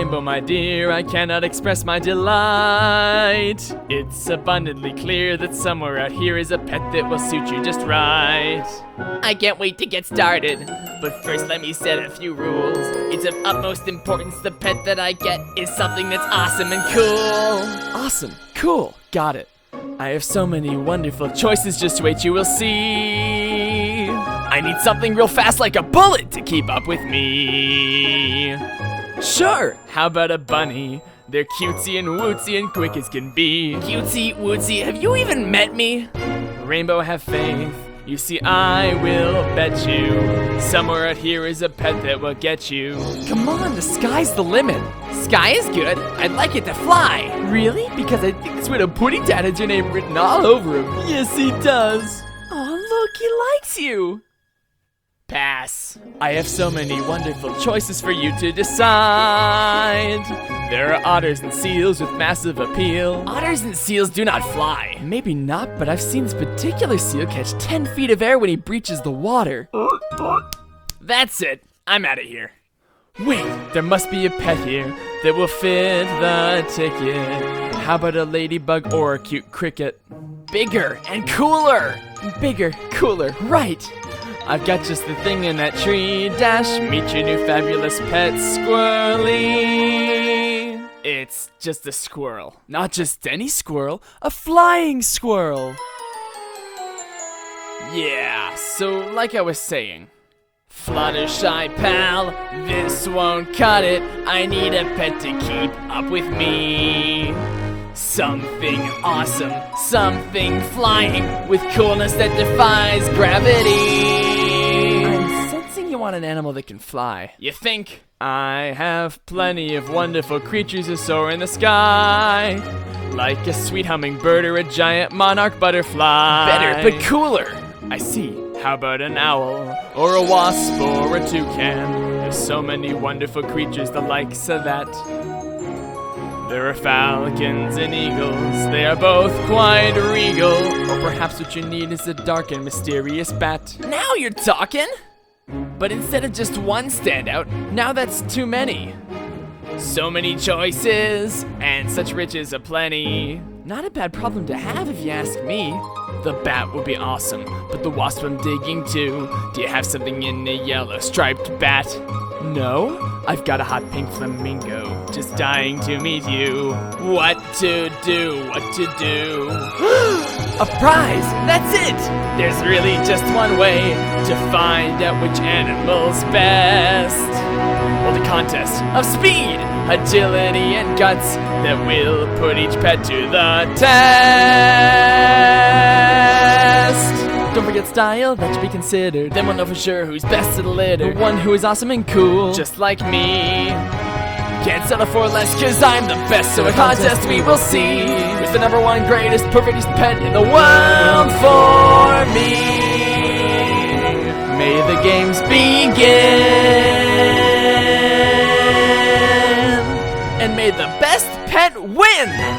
Rainbow, my dear, I cannot express my delight. It's abundantly clear that somewhere out here is a pet that will suit you just right. I can't wait to get started, but first let me set a few rules. It's of utmost importance the pet that I get is something that's awesome and cool. Awesome, cool, got it. I have so many wonderful choices, just wait, you will see. I need something real fast like a bullet to keep up with me. Sure, how about a bunny? They're cutesy and wootsy and quick as can be. Cutesy, wootsy, have you even met me? Rainbow, have faith. You see, I will bet you somewhere out here is a pet that will get you. Come on, the sky's the limit. Sky is good. I'd like it to fly. Really? Because I think this widow pudding dad has your name written all over him. Yes, he does. Oh, look, he likes you. Pass. I have so many wonderful choices for you to decide. There are otters and seals with massive appeal. Otters and seals do not fly. Maybe not, but I've seen this particular seal catch 10 feet of air when he breaches the water. That's it. I'm out of here. Wait, there must be a pet here that will fit the ticket. How about a ladybug or a cute cricket? Bigger and cooler. Bigger, cooler, right. I've got just the thing in that tree. Dash, meet your new fabulous pet, Squirrely. It's just a squirrel. Not just any squirrel, a flying squirrel. Yeah, so like I was saying, Fluttershy pal, this won't cut it. I need a pet to keep up with me. Something awesome, something flying with coolness that defies gravity. I'm sensing you want an animal that can fly. You think? I have plenty of wonderful creatures who soar in the sky, like a sweet hummingbird or a giant monarch butterfly. Better, but cooler. I see. How about an owl, or a wasp, or a toucan? There's so many wonderful creatures, the likes of that. There are falcons and eagles, they are both quite regal. Or perhaps what you need is a dark and mysterious bat. Now you're talking! But instead of just one standout, now that's too many. So many choices, and such riches aplenty. Not a bad problem to have if you ask me. The bat would be awesome, but the wasp I'm digging too. Do you have something in a yellow striped bat? No, I've got a hot pink flamingo, just dying to meet you. What to do, what to do? A prize, that's it! There's really just one way to find out which animal's best. Hold a contest of speed, agility, and guts that will put each pet to the test. Don't forget style, that should be considered. Then we'll know for sure who's best of the litter. The one who is awesome and cool, just like me. Can't settle for less, cause I'm the best. So a contest we will see who's the #1 greatest, perfectest pet in the world for me. May the games begin, and may the best pet win!